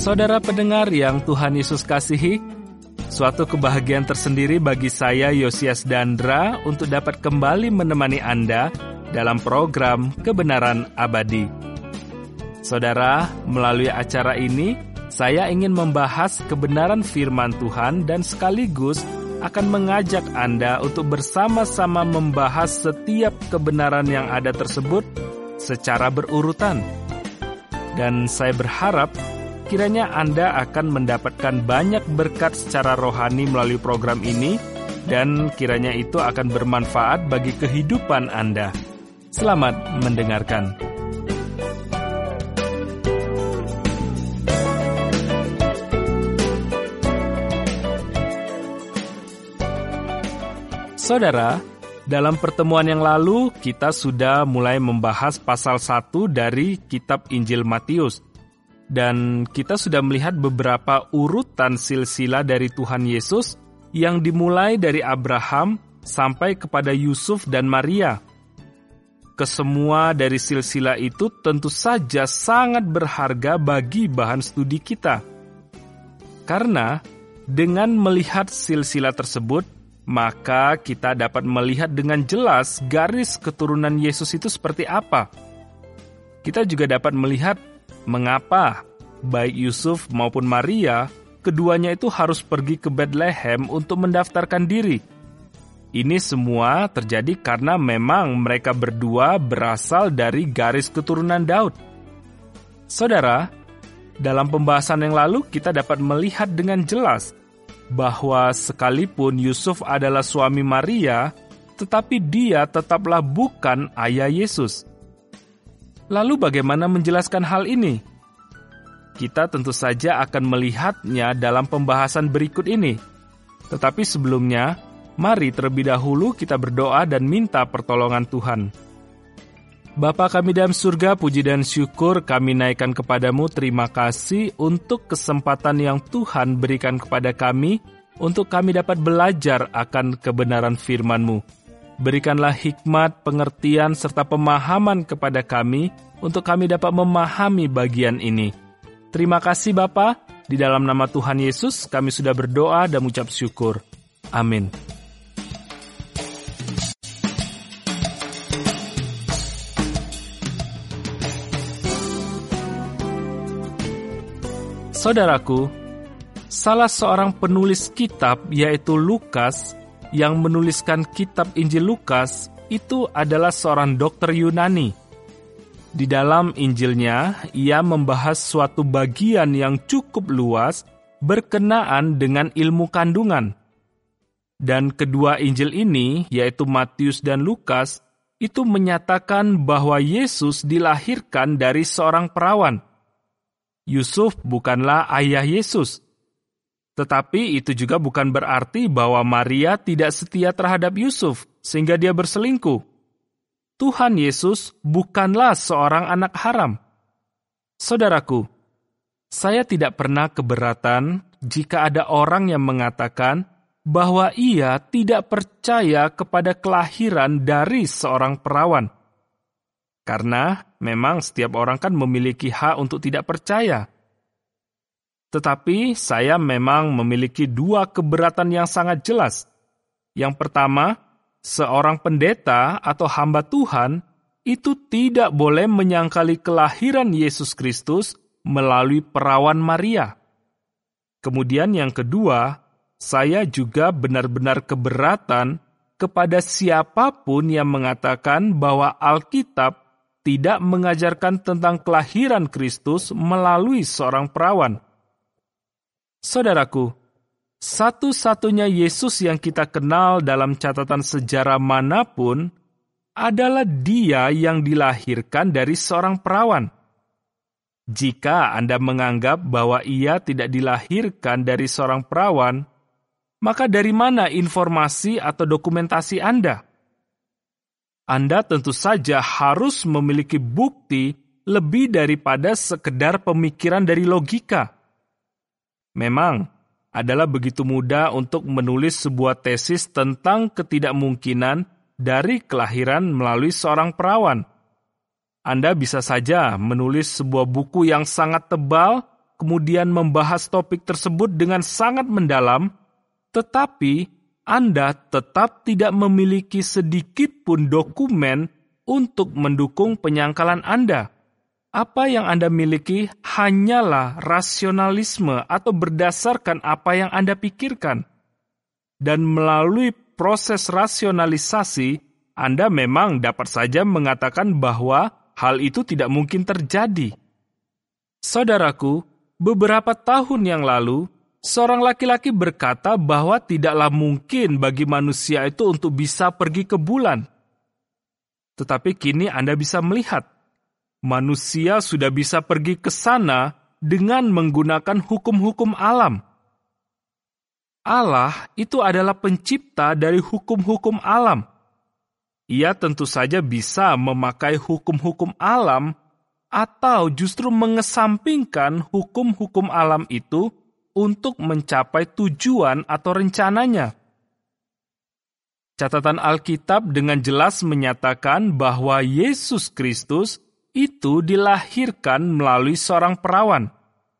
Saudara pendengar yang Tuhan Yesus kasihi, suatu kebahagiaan tersendiri bagi saya, Yosias Dandra, untuk dapat kembali menemani Anda dalam program Kebenaran Abadi. Saudara, melalui acara ini, saya ingin membahas kebenaran firman Tuhan dan sekaligus akan mengajak Anda untuk bersama-sama membahas setiap kebenaran yang ada tersebut secara berurutan. Dan saya berharap kiranya Anda akan mendapatkan banyak berkat secara rohani melalui program ini, dan kiranya itu akan bermanfaat bagi kehidupan Anda. Selamat mendengarkan. Saudara, dalam pertemuan yang lalu kita sudah mulai membahas pasal 1 dari kitab Injil Matius. Dan kita sudah melihat beberapa urutan silsilah dari Tuhan Yesus yang dimulai dari Abraham sampai kepada Yusuf dan Maria. Kesemua dari silsilah itu tentu saja sangat berharga bagi bahan studi kita. Karena dengan melihat silsilah tersebut, maka kita dapat melihat dengan jelas garis keturunan Yesus itu seperti apa. Kita juga dapat melihat mengapa baik Yusuf maupun Maria, keduanya itu harus pergi ke Bethlehem untuk mendaftarkan diri. Ini semua terjadi karena memang mereka berdua berasal dari garis keturunan Daud. Saudara, dalam pembahasan yang lalu kita dapat melihat dengan jelas bahwa sekalipun Yusuf adalah suami Maria, tetapi dia tetaplah bukan ayah Yesus. Lalu bagaimana menjelaskan hal ini? Kita tentu saja akan melihatnya dalam pembahasan berikut ini. Tetapi sebelumnya, mari terlebih dahulu kita berdoa dan minta pertolongan Tuhan. Bapa kami dalam surga, puji dan syukur kami naikkan kepadamu. Terima kasih untuk kesempatan yang Tuhan berikan kepada kami, untuk kami dapat belajar akan kebenaran firman-Mu. Berikanlah hikmat, pengertian, serta pemahaman kepada kami, untuk kami dapat memahami bagian ini. Terima kasih Bapa, di dalam nama Tuhan Yesus kami sudah berdoa dan mengucap syukur. Amin. Saudaraku, salah seorang penulis kitab yaitu Lukas yang menuliskan kitab Injil Lukas itu adalah seorang dokter Yunani. Di dalam Injilnya, ia membahas suatu bagian yang cukup luas berkenaan dengan ilmu kandungan. Dan kedua Injil ini, yaitu Matius dan Lukas, itu menyatakan bahwa Yesus dilahirkan dari seorang perawan. Yusuf bukanlah ayah Yesus. Tetapi itu juga bukan berarti bahwa Maria tidak setia terhadap Yusuf, sehingga dia berselingkuh. Tuhan Yesus bukanlah seorang anak haram. Saudaraku, saya tidak pernah keberatan jika ada orang yang mengatakan bahwa ia tidak percaya kepada kelahiran dari seorang perawan. Karena memang setiap orang kan memiliki hak untuk tidak percaya. Tetapi saya memang memiliki dua keberatan yang sangat jelas. Yang pertama, seorang pendeta atau hamba Tuhan itu tidak boleh menyangkali kelahiran Yesus Kristus melalui perawan Maria. Kemudian yang kedua, saya juga benar-benar keberatan kepada siapapun yang mengatakan bahwa Alkitab tidak mengajarkan tentang kelahiran Kristus melalui seorang perawan. Saudaraku, satu-satunya Yesus yang kita kenal dalam catatan sejarah manapun adalah Dia yang dilahirkan dari seorang perawan. Jika Anda menganggap bahwa Ia tidak dilahirkan dari seorang perawan, maka dari mana informasi atau dokumentasi Anda? Anda tentu saja harus memiliki bukti lebih daripada sekedar pemikiran dari logika. Memang, adalah begitu mudah untuk menulis sebuah tesis tentang ketidakmungkinan dari kelahiran melalui seorang perawan. Anda bisa saja menulis sebuah buku yang sangat tebal, kemudian membahas topik tersebut dengan sangat mendalam, tetapi Anda tetap tidak memiliki sedikit pun dokumen untuk mendukung penyangkalan Anda. Apa yang Anda miliki hanyalah rasionalisme atau berdasarkan apa yang Anda pikirkan. Dan melalui proses rasionalisasi, Anda memang dapat saja mengatakan bahwa hal itu tidak mungkin terjadi. Saudaraku, beberapa tahun yang lalu, seorang laki-laki berkata bahwa tidaklah mungkin bagi manusia itu untuk bisa pergi ke bulan. Tetapi kini Anda bisa melihat, manusia sudah bisa pergi ke sana dengan menggunakan hukum-hukum alam. Allah itu adalah pencipta dari hukum-hukum alam. Ia tentu saja bisa memakai hukum-hukum alam atau justru mengesampingkan hukum-hukum alam itu untuk mencapai tujuan atau rencananya. Catatan Alkitab dengan jelas menyatakan bahwa Yesus Kristus itu dilahirkan melalui seorang perawan.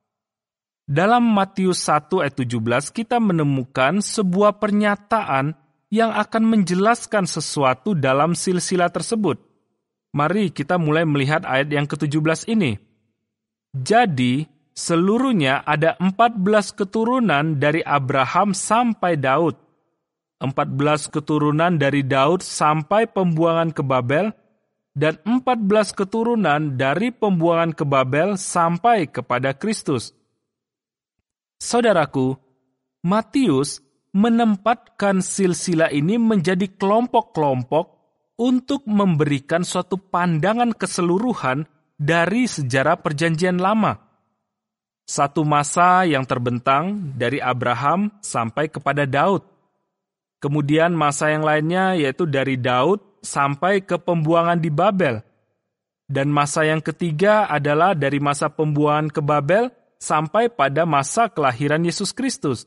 Dalam Matius 1 ayat 17 kita menemukan sebuah pernyataan yang akan menjelaskan sesuatu dalam silsilah tersebut. Mari kita mulai melihat ayat yang ke-17 ini. Jadi, seluruhnya ada 14 keturunan dari Abraham sampai Daud. 14 keturunan dari Daud sampai pembuangan ke Babel, dan 14 keturunan dari pembuangan ke Babel sampai kepada Kristus. Saudaraku, Matius menempatkan silsilah ini menjadi kelompok-kelompok untuk memberikan suatu pandangan keseluruhan dari sejarah Perjanjian Lama. Satu masa yang terbentang dari Abraham sampai kepada Daud. Kemudian masa yang lainnya yaitu dari Daud sampai ke pembuangan di Babel. Dan masa yang ketiga adalah dari masa pembuangan ke Babel sampai pada masa kelahiran Yesus Kristus.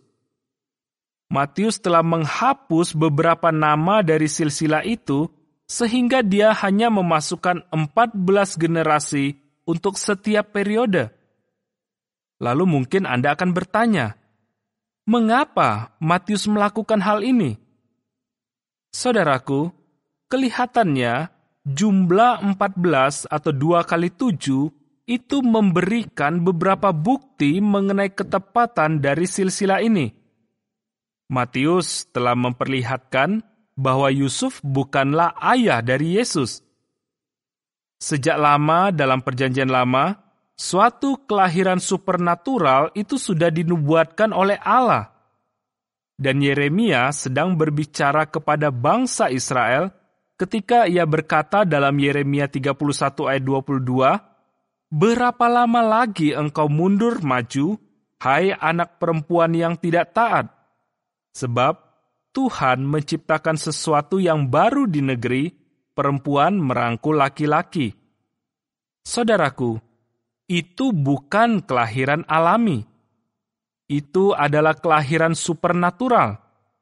Matius telah menghapus beberapa nama dari silsilah itu, sehingga dia hanya memasukkan 14 generasi untuk setiap periode. Lalu mungkin Anda akan bertanya, mengapa Matius melakukan hal ini? Saudaraku, kelihatannya jumlah 14 atau 2 kali 7 itu memberikan beberapa bukti mengenai ketepatan dari silsilah ini. Matius telah memperlihatkan bahwa Yusuf bukanlah ayah dari Yesus. Sejak lama dalam Perjanjian Lama, suatu kelahiran supernatural itu sudah dinubuatkan oleh Allah. Dan Yeremia sedang berbicara kepada bangsa Israel ketika ia berkata dalam Yeremia 31 ayat 22, "Berapa lama lagi engkau mundur maju, hai anak perempuan yang tidak taat? Sebab Tuhan menciptakan sesuatu yang baru di negeri, perempuan merangkul laki-laki." Saudaraku, itu bukan kelahiran alami. Itu adalah kelahiran supernatural.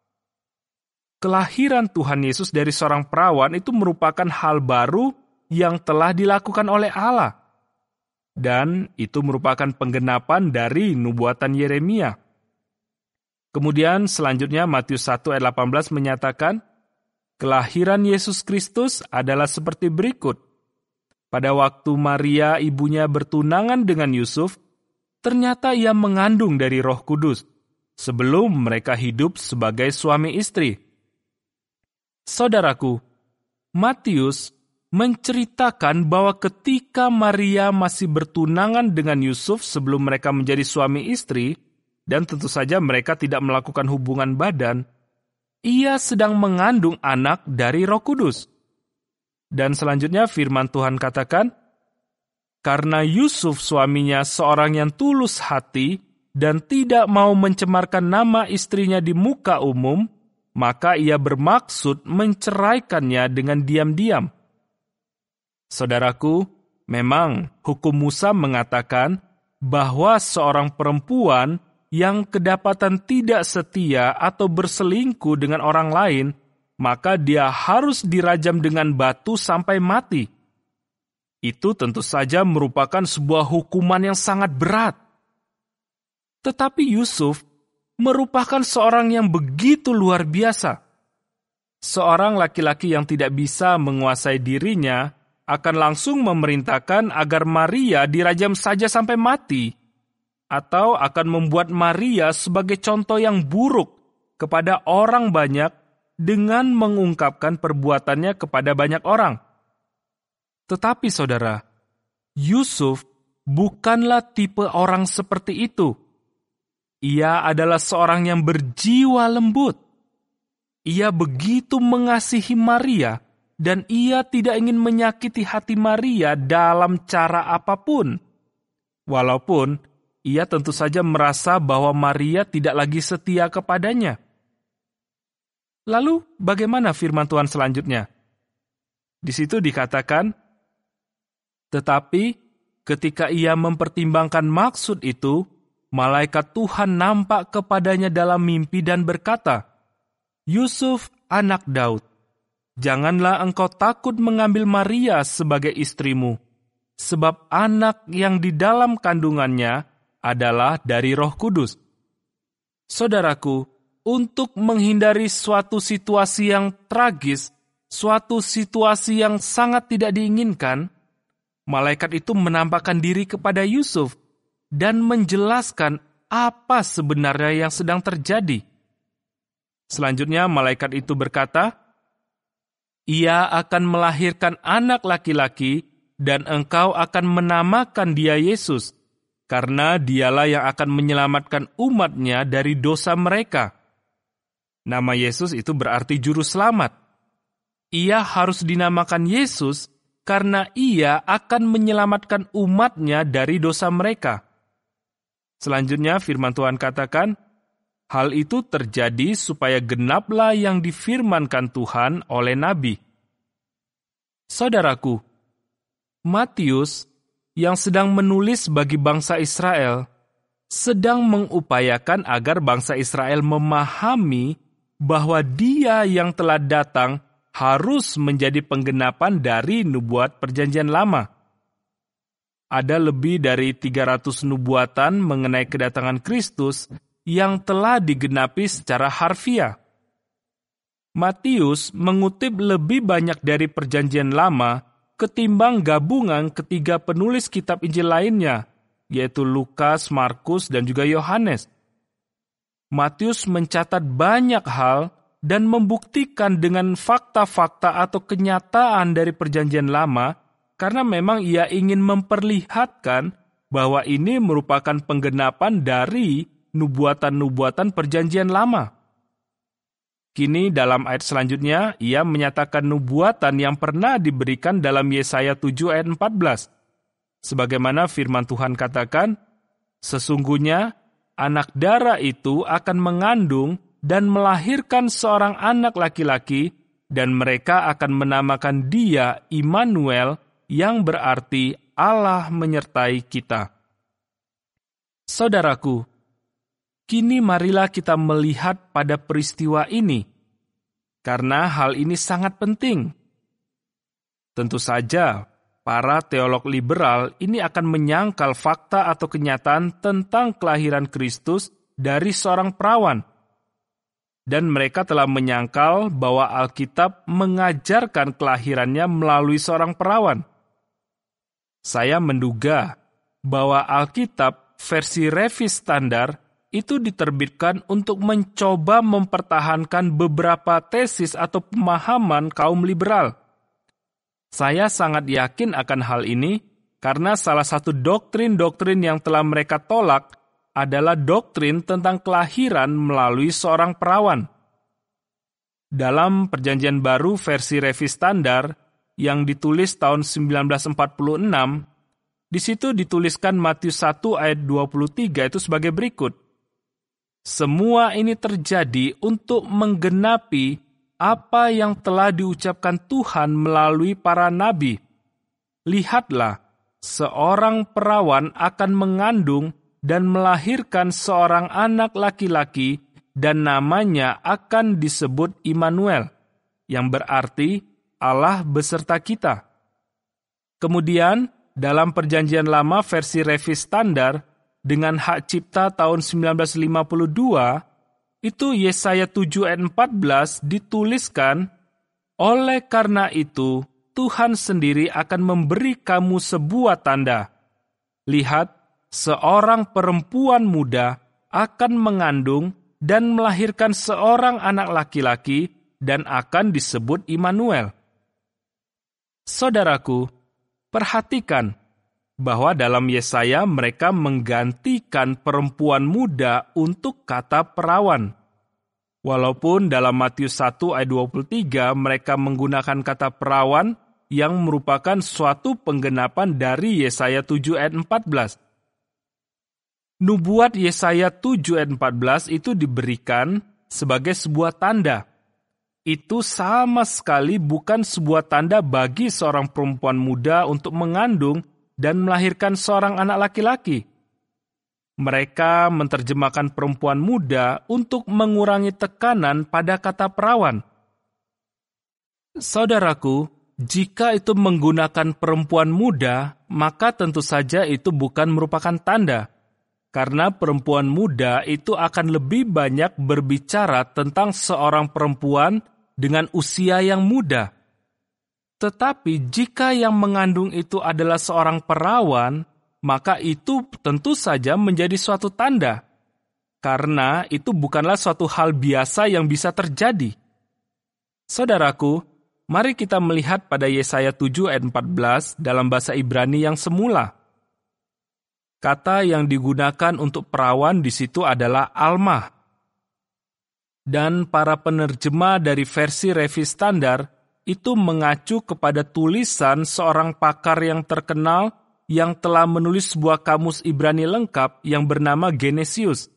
Kelahiran Tuhan Yesus dari seorang perawan itu merupakan hal baru yang telah dilakukan oleh Allah. Dan itu merupakan penggenapan dari nubuatan Yeremia. Kemudian selanjutnya Matius 1 ayat 18 menyatakan, kelahiran Yesus Kristus adalah seperti berikut. Pada waktu Maria ibunya bertunangan dengan Yusuf, ternyata ia mengandung dari Roh Kudus, sebelum mereka hidup sebagai suami istri. Saudaraku, Matius menceritakan bahwa ketika Maria masih bertunangan dengan Yusuf sebelum mereka menjadi suami istri, dan tentu saja mereka tidak melakukan hubungan badan, ia sedang mengandung anak dari Roh Kudus. Dan selanjutnya firman Tuhan katakan, karena Yusuf suaminya seorang yang tulus hati dan tidak mau mencemarkan nama istrinya di muka umum, maka ia bermaksud menceraikannya dengan diam-diam. Saudaraku, memang hukum Musa mengatakan bahwa seorang perempuan yang kedapatan tidak setia atau berselingkuh dengan orang lain, maka dia harus dirajam dengan batu sampai mati. Itu tentu saja merupakan sebuah hukuman yang sangat berat. Tetapi Yusuf merupakan seorang yang begitu luar biasa. Seorang laki-laki yang tidak bisa menguasai dirinya akan langsung memerintahkan agar Maria dirajam saja sampai mati, atau akan membuat Maria sebagai contoh yang buruk kepada orang banyak dengan mengungkapkan perbuatannya kepada banyak orang. Tetapi saudara, Yusuf bukanlah tipe orang seperti itu. Ia adalah seorang yang berjiwa lembut. Ia begitu mengasihi Maria, dan ia tidak ingin menyakiti hati Maria dalam cara apapun. Walaupun ia tentu saja merasa bahwa Maria tidak lagi setia kepadanya. Lalu bagaimana firman Tuhan selanjutnya? Di situ dikatakan, tetapi ketika ia mempertimbangkan maksud itu, malaikat Tuhan nampak kepadanya dalam mimpi dan berkata, Yusuf, anak Daud, janganlah engkau takut mengambil Maria sebagai istrimu, sebab anak yang di dalam kandungannya adalah dari Roh Kudus. Saudaraku, untuk menghindari suatu situasi yang tragis, suatu situasi yang sangat tidak diinginkan, malaikat itu menampakkan diri kepada Yusuf dan menjelaskan apa sebenarnya yang sedang terjadi. Selanjutnya malaikat itu berkata, ia akan melahirkan anak laki-laki dan engkau akan menamakan dia Yesus, karena dialah yang akan menyelamatkan umatnya dari dosa mereka. Nama Yesus itu berarti juru selamat. Ia harus dinamakan Yesus karena ia akan menyelamatkan umatnya dari dosa mereka. Selanjutnya firman Tuhan katakan, hal itu terjadi supaya genaplah yang difirmankan Tuhan oleh Nabi. Saudaraku, Matius yang sedang menulis bagi bangsa Israel sedang mengupayakan agar bangsa Israel memahami bahwa Dia yang telah datang harus menjadi penggenapan dari nubuat Perjanjian Lama. Ada lebih dari 300 nubuatan mengenai kedatangan Kristus yang telah digenapi secara harfiah. Matius mengutip lebih banyak dari Perjanjian Lama ketimbang gabungan ketiga penulis kitab Injil lainnya, yaitu Lukas, Markus, dan juga Yohanes. Matius mencatat banyak hal dan membuktikan dengan fakta-fakta atau kenyataan dari Perjanjian Lama karena memang ia ingin memperlihatkan bahwa ini merupakan penggenapan dari nubuatan-nubuatan Perjanjian Lama. Kini dalam ayat selanjutnya, ia menyatakan nubuatan yang pernah diberikan dalam Yesaya 7 ayat 14. Sebagaimana firman Tuhan katakan, sesungguhnya anak darah itu akan mengandung dan melahirkan seorang anak laki-laki, dan mereka akan menamakan dia Immanuel, yang berarti Allah menyertai kita. Saudaraku, kini marilah kita melihat pada peristiwa ini, karena hal ini sangat penting. Tentu saja, para teolog liberal ini akan menyangkal fakta atau kenyataan tentang kelahiran Kristus dari seorang perawan. Dan mereka telah menyangkal bahwa Alkitab mengajarkan kelahirannya melalui seorang perawan. Saya menduga bahwa Alkitab versi Revis Standar itu diterbitkan untuk mencoba mempertahankan beberapa tesis atau pemahaman kaum liberal. Saya sangat yakin akan hal ini karena salah satu doktrin-doktrin yang telah mereka tolak adalah doktrin tentang kelahiran melalui seorang perawan. Dalam Perjanjian Baru versi Revis Standar yang ditulis tahun 1946, di situ dituliskan Matius 1 ayat 23 itu sebagai berikut. Semua ini terjadi untuk menggenapi apa yang telah diucapkan Tuhan melalui para nabi. Lihatlah, seorang perawan akan mengandung dan melahirkan seorang anak laki-laki, dan namanya akan disebut Immanuel, yang berarti Allah beserta kita. Kemudian, dalam Perjanjian Lama versi Revis Standar, dengan hak cipta tahun 1952, itu Yesaya 7 ayat 14 dituliskan, "Oleh karena itu, Tuhan sendiri akan memberi kamu sebuah tanda. Lihat, seorang perempuan muda akan mengandung dan melahirkan seorang anak laki-laki dan akan disebut Immanuel." Saudaraku, perhatikan bahwa dalam Yesaya mereka menggantikan perempuan muda untuk kata perawan. Walaupun dalam Matius 1 ayat 23 mereka menggunakan kata perawan yang merupakan suatu penggenapan dari Yesaya 7 ayat 14. Nubuat Yesaya 7 ayat 14 itu diberikan sebagai sebuah tanda. Itu sama sekali bukan sebuah tanda bagi seorang perempuan muda untuk mengandung dan melahirkan seorang anak laki-laki. Mereka menerjemahkan perempuan muda untuk mengurangi tekanan pada kata perawan. Saudaraku, jika itu menggunakan perempuan muda, maka tentu saja itu bukan merupakan tanda. Karena perempuan muda itu akan lebih banyak berbicara tentang seorang perempuan dengan usia yang muda. Tetapi jika yang mengandung itu adalah seorang perawan, maka itu tentu saja menjadi suatu tanda. Karena itu bukanlah suatu hal biasa yang bisa terjadi. Saudaraku, mari kita melihat pada Yesaya 7 ayat 14 dalam bahasa Ibrani yang semula. Kata yang digunakan untuk perawan di situ adalah almah. Dan para penerjemah dari versi Revisi Standar itu mengacu kepada tulisan seorang pakar yang terkenal yang telah menulis sebuah kamus Ibrani lengkap yang bernama Genesius.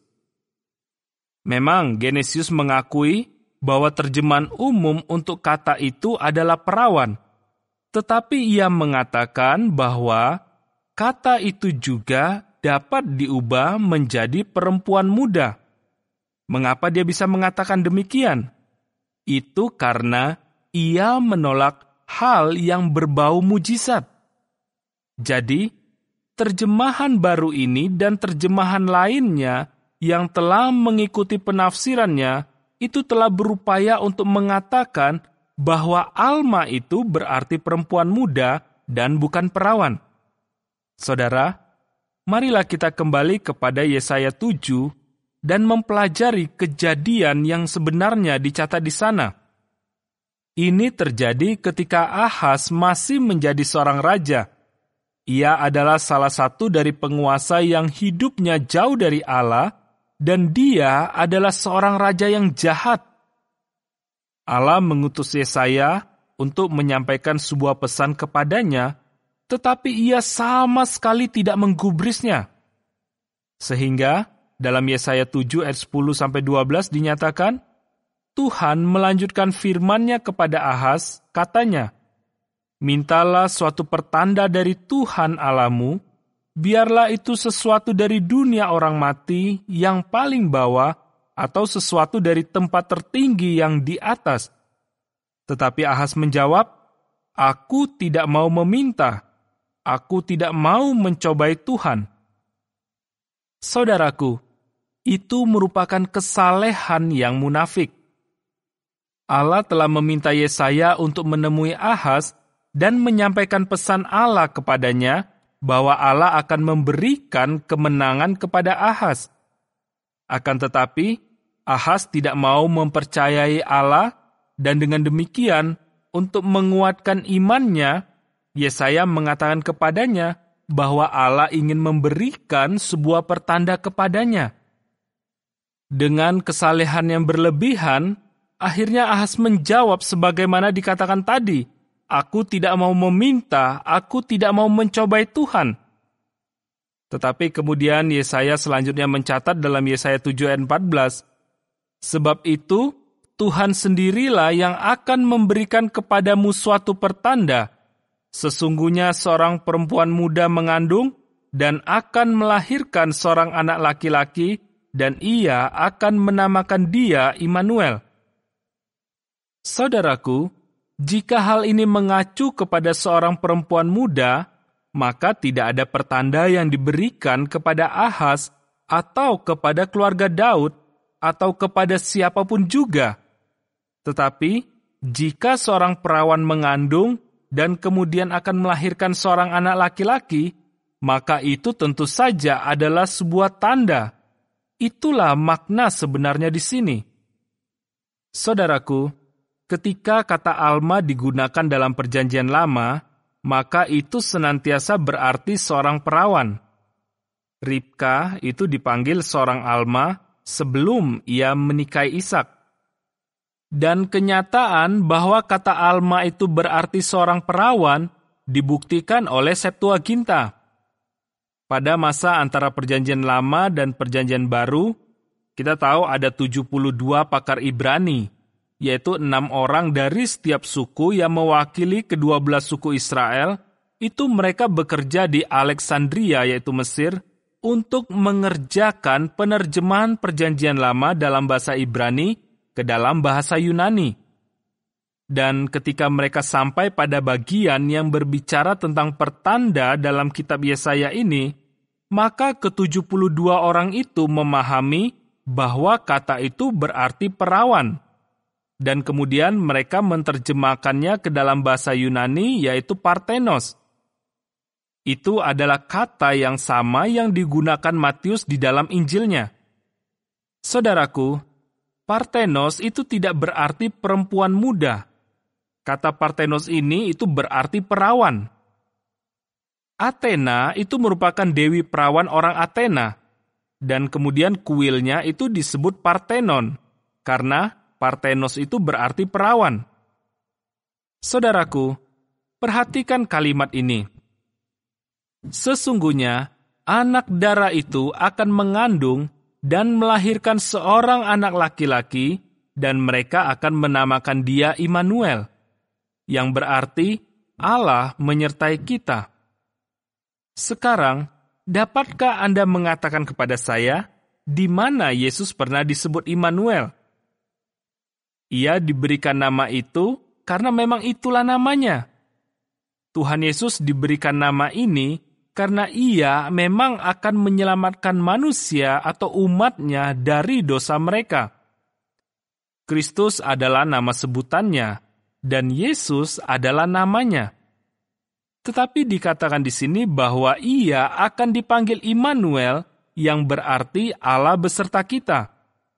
Memang Genesius mengakui bahwa terjemahan umum untuk kata itu adalah perawan, tetapi ia mengatakan bahwa kata itu juga dapat diubah menjadi perempuan muda. Mengapa dia bisa mengatakan demikian? Itu karena ia menolak hal yang berbau mujizat. Jadi, terjemahan baru ini dan terjemahan lainnya yang telah mengikuti penafsirannya itu telah berupaya untuk mengatakan bahwa alma itu berarti perempuan muda dan bukan perawan. Saudara, marilah kita kembali kepada Yesaya 7 dan mempelajari kejadian yang sebenarnya dicatat di sana. Ini terjadi ketika Ahaz masih menjadi seorang raja. Ia adalah salah satu dari penguasa yang hidupnya jauh dari Allah, dan dia adalah seorang raja yang jahat. Allah mengutus Yesaya untuk menyampaikan sebuah pesan kepadanya, tetapi ia sama sekali tidak menggubrisnya. Sehingga dalam Yesaya 7 ayat 10-12 dinyatakan, Tuhan melanjutkan firman-Nya kepada Ahaz, katanya, "Mintalah suatu pertanda dari Tuhan Allahmu, biarlah itu sesuatu dari dunia orang mati yang paling bawah, atau sesuatu dari tempat tertinggi yang di atas." Tetapi Ahaz menjawab, "Aku tidak mau meminta, aku tidak mau mencobai Tuhan." Saudaraku, itu merupakan kesalehan yang munafik. Allah telah meminta Yesaya untuk menemui Ahaz dan menyampaikan pesan Allah kepadanya bahwa Allah akan memberikan kemenangan kepada Ahaz. Akan tetapi, Ahaz tidak mau mempercayai Allah, dan dengan demikian, untuk menguatkan imannya, Yesaya mengatakan kepadanya bahwa Allah ingin memberikan sebuah pertanda kepadanya. Dengan kesalehan yang berlebihan, akhirnya Ahaz menjawab sebagaimana dikatakan tadi, "Aku tidak mau meminta, aku tidak mau mencobai Tuhan." Tetapi kemudian Yesaya selanjutnya mencatat dalam Yesaya 7 ayat 14, "Sebab itu, Tuhan sendirilah yang akan memberikan kepadamu suatu pertanda. Sesungguhnya seorang perempuan muda mengandung dan akan melahirkan seorang anak laki-laki, dan ia akan menamakan dia Immanuel." Saudaraku, jika hal ini mengacu kepada seorang perempuan muda, maka tidak ada pertanda yang diberikan kepada Ahaz atau kepada keluarga Daud atau kepada siapapun juga. Tetapi jika seorang perawan mengandung dan kemudian akan melahirkan seorang anak laki-laki, maka itu tentu saja adalah sebuah tanda. Itulah makna sebenarnya di sini. Saudaraku, ketika kata alma digunakan dalam Perjanjian Lama, maka itu senantiasa berarti seorang perawan. Ribka itu dipanggil seorang alma sebelum ia menikahi Ishak. Dan kenyataan bahwa kata alma itu berarti seorang perawan dibuktikan oleh Septuaginta. Pada masa antara Perjanjian Lama dan Perjanjian Baru, kita tahu ada 72 pakar Ibrani, yaitu 6 orang dari setiap suku yang mewakili ke-12 suku Israel. Itu mereka bekerja di Alexandria, yaitu Mesir, untuk mengerjakan penerjemahan Perjanjian Lama dalam bahasa Ibrani ke dalam bahasa Yunani. Dan ketika mereka sampai pada bagian yang berbicara tentang pertanda dalam kitab Yesaya ini, maka ke-72 orang itu memahami bahwa kata itu berarti perawan. Dan kemudian mereka menerjemahkannya ke dalam bahasa Yunani, yaitu Parthenos. Itu adalah kata yang sama yang digunakan Matius di dalam Injilnya. Saudaraku, Parthenos itu tidak berarti perempuan muda. Kata Parthenos ini itu berarti perawan. Athena itu merupakan dewi perawan orang Athena. Dan kemudian kuilnya itu disebut Parthenon, karena Parthenos itu berarti perawan. Saudaraku, perhatikan kalimat ini. Sesungguhnya, anak darah itu akan mengandung dan melahirkan seorang anak laki-laki, dan mereka akan menamakan dia Immanuel, yang berarti Allah menyertai kita. Sekarang, dapatkah Anda mengatakan kepada saya, di mana Yesus pernah disebut Immanuel? Ia diberikan nama itu karena memang itulah namanya. Tuhan Yesus diberikan nama ini karena ia memang akan menyelamatkan manusia atau umatnya dari dosa mereka. Kristus adalah nama sebutannya, dan Yesus adalah namanya. Tetapi dikatakan di sini bahwa ia akan dipanggil Immanuel, yang berarti Allah beserta kita.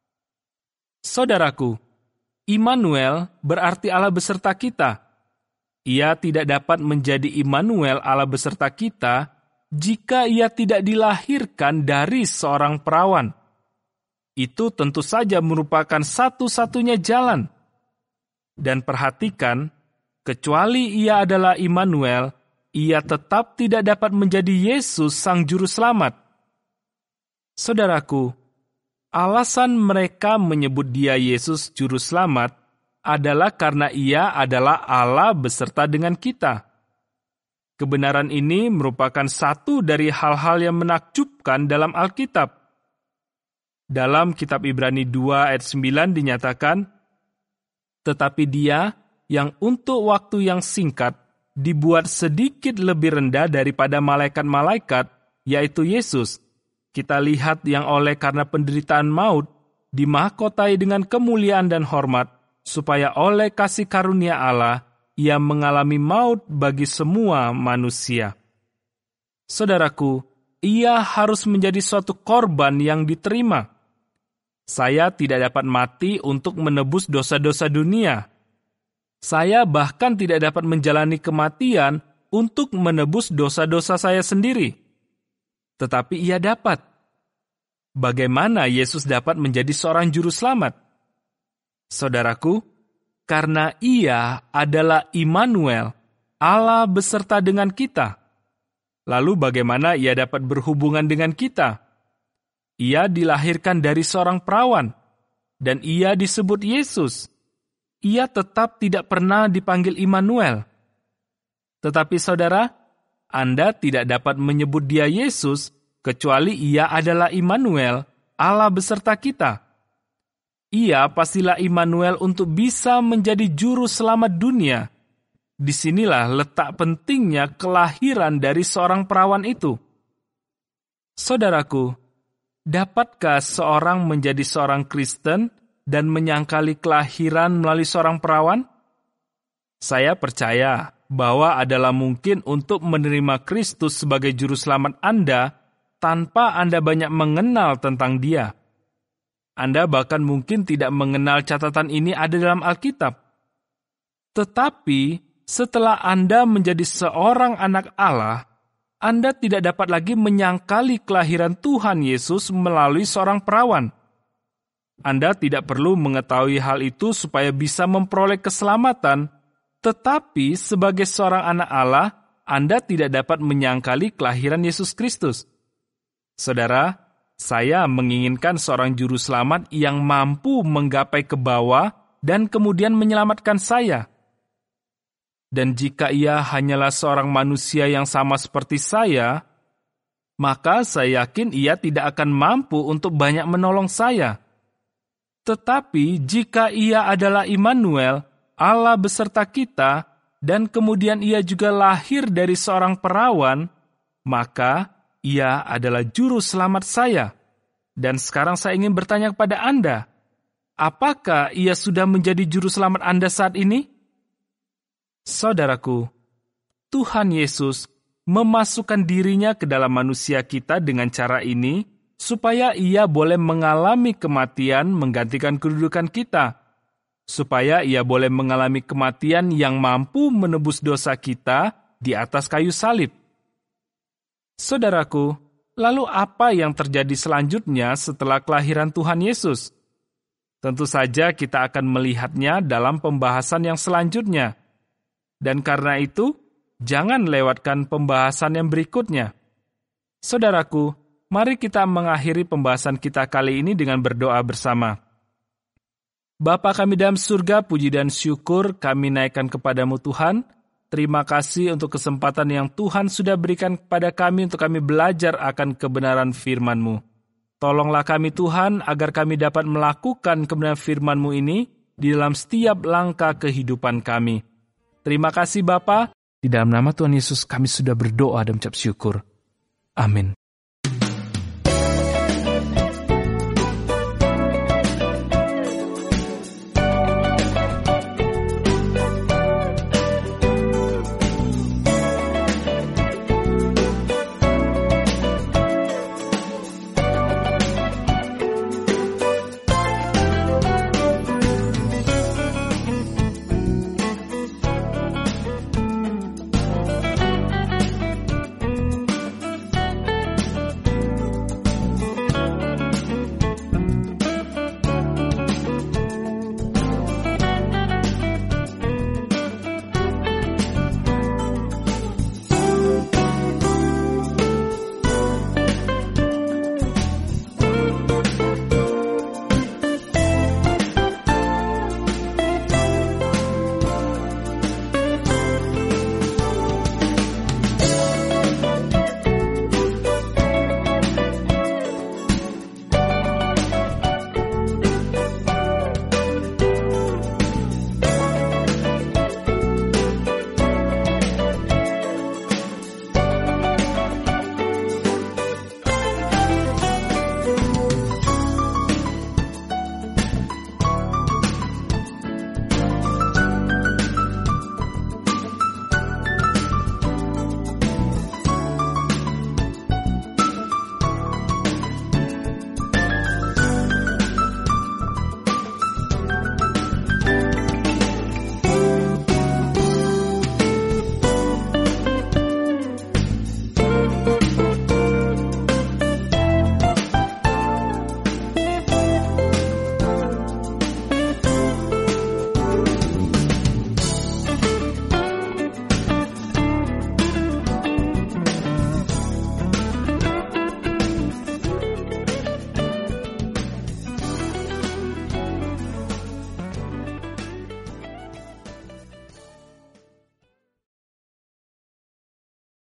Saudaraku, Immanuel berarti Allah beserta kita. Ia tidak dapat menjadi Immanuel Allah beserta kita jika ia tidak dilahirkan dari seorang perawan. Itu tentu saja merupakan satu-satunya jalan. Dan perhatikan, kecuali ia adalah Immanuel, ia tetap tidak dapat menjadi Yesus Sang Juru Selamat. Saudaraku, alasan mereka menyebut dia Yesus Juru Selamat adalah karena ia adalah Allah beserta dengan kita. Kebenaran ini merupakan satu dari hal-hal yang menakjubkan dalam Alkitab. Dalam kitab Ibrani 2 ayat 9 dinyatakan, tetapi dia yang untuk waktu yang singkat dibuat sedikit lebih rendah daripada malaikat-malaikat, yaitu Yesus. Kita lihat yang oleh karena penderitaan maut, dimahkotai dengan kemuliaan dan hormat, supaya oleh kasih karunia Allah, ia mengalami maut bagi semua manusia. Saudaraku, ia harus menjadi suatu korban yang diterima. Saya tidak dapat mati untuk menebus dosa-dosa dunia. Saya bahkan tidak dapat menjalani kematian untuk menebus dosa-dosa saya sendiri. Tetapi ia dapat. Bagaimana Yesus dapat menjadi seorang juru selamat? Saudaraku, karena ia adalah Immanuel, Allah beserta dengan kita. Lalu bagaimana ia dapat berhubungan dengan kita? Ia dilahirkan dari seorang perawan, dan ia disebut Yesus. Ia tetap tidak pernah dipanggil Immanuel. Tetapi saudara, Anda tidak dapat menyebut dia Yesus, kecuali ia adalah Immanuel, Allah beserta kita. Ia pastilah Immanuel untuk bisa menjadi juru selamat dunia. disinilah letak pentingnya kelahiran dari seorang perawan itu. Saudaraku, dapatkah seorang menjadi seorang Kristen dan menyangkali kelahiran melalui seorang perawan? Saya percaya bahwa adalah mungkin untuk menerima Kristus sebagai juru selamat Anda tanpa Anda banyak mengenal tentang Dia. Anda bahkan mungkin tidak mengenal catatan ini ada dalam Alkitab. Tetapi setelah Anda menjadi seorang anak Allah, Anda tidak dapat lagi menyangkali kelahiran Tuhan Yesus melalui seorang perawan. Anda tidak perlu mengetahui hal itu supaya bisa memperoleh keselamatan, tetapi sebagai seorang anak Allah, Anda tidak dapat menyangkali kelahiran Yesus Kristus. Saudara, saya menginginkan seorang juru selamat yang mampu menggapai ke bawah dan kemudian menyelamatkan saya. Dan jika ia hanyalah seorang manusia yang sama seperti saya, maka saya yakin ia tidak akan mampu untuk banyak menolong saya. Tetapi jika ia adalah Immanuel, Allah beserta kita, dan kemudian ia juga lahir dari seorang perawan, maka ia adalah juru selamat saya. Dan sekarang saya ingin bertanya kepada Anda, apakah ia sudah menjadi juru selamat Anda saat ini? Saudaraku, Tuhan Yesus memasukkan dirinya ke dalam manusia kita dengan cara ini, supaya ia boleh mengalami kematian menggantikan kedudukan kita, supaya ia boleh mengalami kematian yang mampu menebus dosa kita di atas kayu salib. Saudaraku, lalu apa yang terjadi selanjutnya setelah kelahiran Tuhan Yesus? Tentu saja kita akan melihatnya dalam pembahasan yang selanjutnya. Dan karena itu, jangan lewatkan pembahasan yang berikutnya. Saudaraku, mari kita mengakhiri pembahasan kita kali ini dengan berdoa bersama. Bapa kami dalam surga, puji dan syukur kami naikkan kepadamu Tuhan. Terima kasih untuk kesempatan yang Tuhan sudah berikan kepada kami untuk kami belajar akan kebenaran firman-Mu. Tolonglah kami Tuhan agar kami dapat melakukan kebenaran firman-Mu ini di dalam setiap langkah kehidupan kami. Terima kasih Bapa. Di dalam nama Tuhan Yesus kami sudah berdoa dan mengucap syukur. Amin.